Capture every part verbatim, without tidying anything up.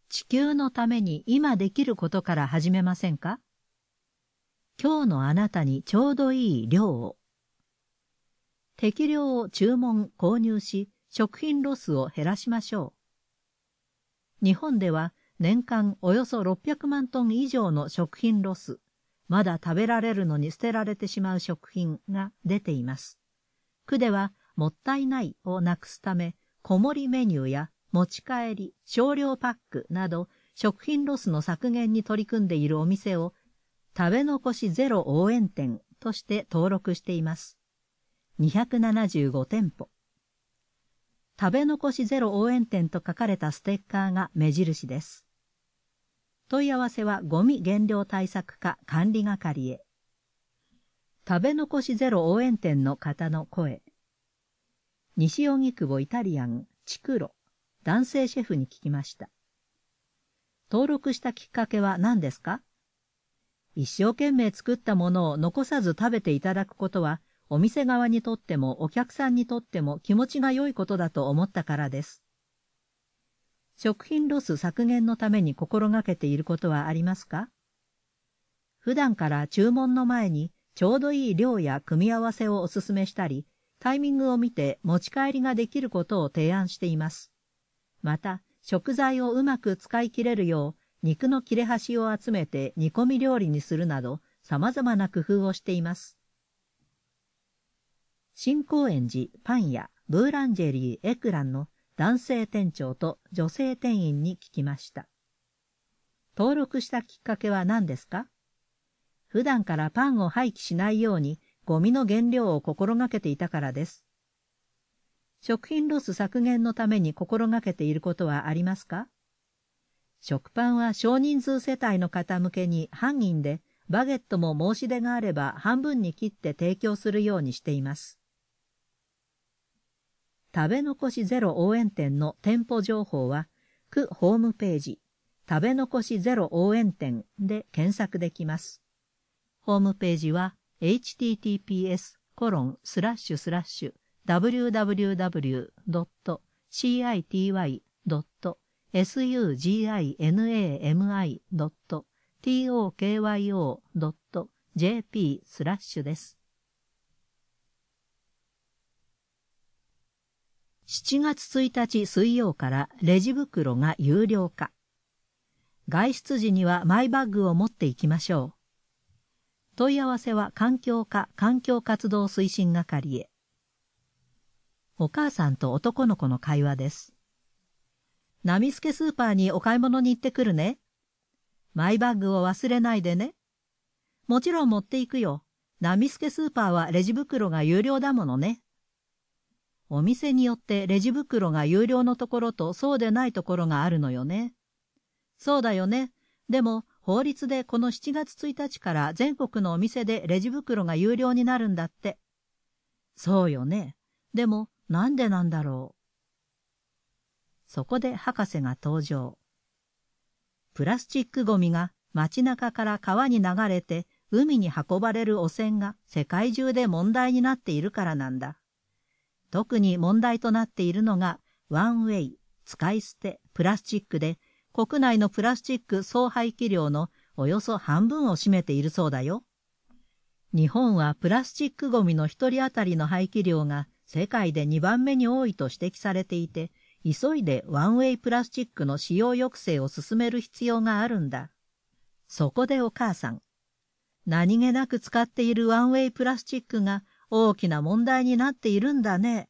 地球のために今できることから始めませんか？今日のあなたにちょうどいい量を。適量を注文・購入し、食品ロスを減らしましょう。日本では年間およそろっぴゃくまんトン以上の食品ロス、まだ食べられるのに捨てられてしまう食品が出ています。区ではもったいないをなくすため、小盛りメニューや持ち帰り、少量パックなど食品ロスの削減に取り組んでいるお店を食べ残しゼロ応援店として登録しています。にひゃくななじゅうごてんぽ。食べ残しゼロ応援店と書かれたステッカーが目印です。問い合わせはゴミ減量対策課管理係へ。食べ残しゼロ応援店の方の声。西荻窪イタリアン、チクロ、男性シェフに聞きました。登録したきっかけは何ですか？一生懸命作ったものを残さず食べていただくことは、お店側にとってもお客さんにとっても気持ちが良いことだと思ったからです。食品ロス削減のために心がけていることはありますか？普段から注文の前にちょうどいい量や組み合わせをお勧めしたり、タイミングを見て持ち帰りができることを提案しています。また、食材をうまく使い切れるよう、肉の切れ端を集めて煮込み料理にするなど、様々な工夫をしています。新高円寺パン屋ブーランジェリーエクランの男性店長と女性店員に聞きました。登録したきっかけは何ですか？普段からパンを廃棄しないようにゴミの減量を心がけていたからです。食品ロス削減のために心がけていることはありますか？食パンは少人数世帯の方向けに半銀で、バゲットも申し出があれば半分に切って提供するようにしています。食べ残しゼロ応援店の店舗情報は、区ホームページ、食べ残しゼロ応援店で検索できます。ホームページは、エイチティーティーピーエスコロンスラッシュスラッシュダブリューダブリューダブリュードットシーアイティーワイドットエスユージーアイエヌエーエムアイドットティーオーケーワイオードットジェーピースラッシュです。しちがつついたち水曜からレジ袋が有料化。外出時にはマイバッグを持っていきましょう。問い合わせは環境課環境活動推進係へ。お母さんと男の子の会話です。ナミスケスーパーにお買い物に行ってくるね。マイバッグを忘れないでね。もちろん持っていくよ。ナミスケスーパーはレジ袋が有料だものね。お店によってレジ袋が有料のところとそうでないところがあるのよね。そうだよね。でも法律でこのしちがつついたちから全国のお店でレジ袋が有料になるんだって。そうよね。でもなんでなんだろう。そこで博士が登場。プラスチックゴミが街中から川に流れて海に運ばれる汚染が世界中で問題になっているからなんだ。特に問題となっているのがワンウェイ、使い捨て、プラスチックで国内のプラスチック総廃棄量のおよそ半分を占めているそうだよ。日本はプラスチックゴミの一人当たりの廃棄量が世界でにばんめに多いと指摘されていて、急いでワンウェイプラスチックの使用抑制を進める必要があるんだ。そこでお母さん、何気なく使っているワンウェイプラスチックが大きな問題になっているんだね。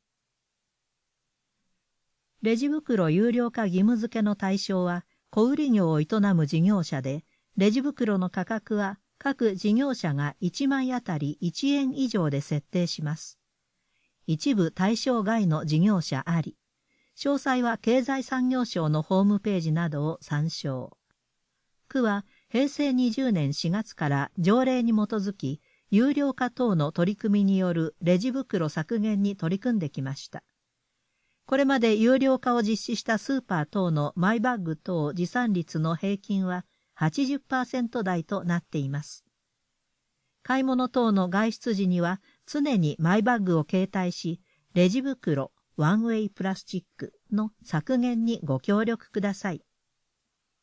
レジ袋有料化義務付けの対象は小売業を営む事業者で、レジ袋の価格は各事業者がいちまいあたりいちえん以上で設定します。一部対象外の事業者あり。詳細は経済産業省のホームページなどを参照。区はへいせいにじゅうねんしがつから条例に基づき、有料化等の取り組みによるレジ袋削減に取り組んできました。これまで有料化を実施したスーパー等のマイバッグ等持参率の平均は はちじゅっパーセント 台となっています。買い物等の外出時には常にマイバッグを携帯し、レジ袋、ワンウェイプラスチックの削減にご協力ください。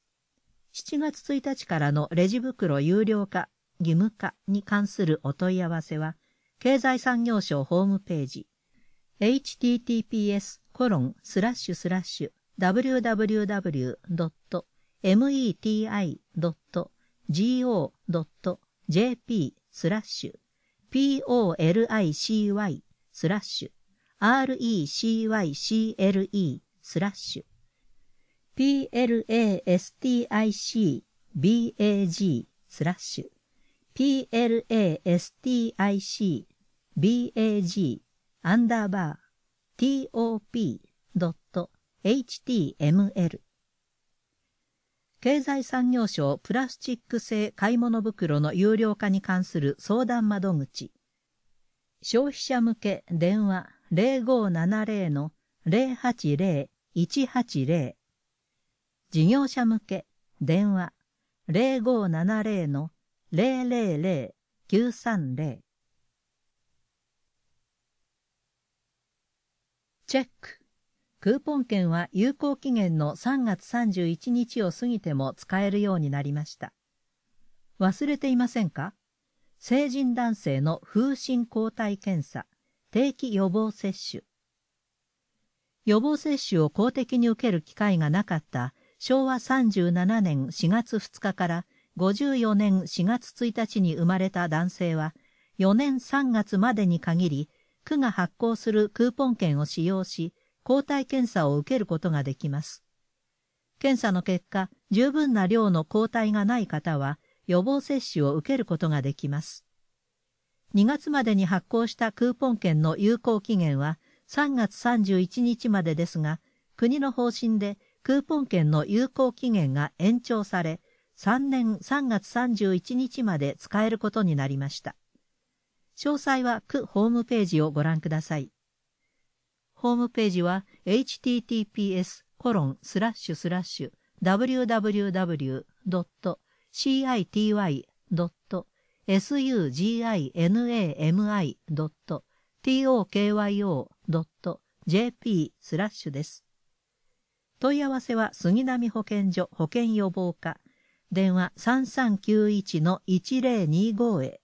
しちがつついたちからのレジ袋有料化、義務化に関するお問い合わせは、経済産業省ホームページ、エイチティーティーピーエスコロンスラッシュスラッシュダブリューダブリューダブリュードットメティドットゴードットジェーピースラッシュ ピーオーエルアイシーワイ スラッシュ アールイーシーワイシーエルイー スラッシュ ピーエルエーエスティーアイシービーエージー スラッシュ ピーエルエーエスティーアイシービーエージー アンダーバー ティーオーピードットエイチティーエムエル 経済産業省プラスチック製買い物袋の有料化に関する相談窓口、消費者向け電話 ゼロごーななゼロ の ゼロはちゼロ いちはちゼロ、事業者向け電話 ゼロごーななゼロ の ゼロゼロゼロ きゅうさんゼロ。チェック。クーポン券は有効期限のさんがつさんじゅういちにちを過ぎても使えるようになりました。忘れていませんか？成人男性の風疹抗体検査、定期予防接種。予防接種を公的に受ける機会がなかったしょうわさんじゅうななねんしがつふつかからごじゅうよねんしがつついたちに生まれた男性は、よねんさんがつまでに限り、区が発行するクーポン券を使用し、抗体検査を受けることができます。検査の結果、十分な量の抗体がない方は、予防接種を受けることができます。にがつまでに発行したクーポン券の有効期限はさんがつさんじゅういちにちまでですが、国の方針でクーポン券の有効期限が延長され、さんねんさんがつさんじゅういちにちまで使えることになりました。詳細は区ホームページをご覧ください。ホームページは エイチティーティーピーエスコロンスラッシュスラッシュダブリューダブリューダブリュードットシーアイティーワイドットエスユージーアイエヌエーエムアイドットティーオーケーワイオードットジェーピースラッシュです。問い合わせは杉並保健所保健予防課、電話さんさんきゅういちのいちゼロにごへ。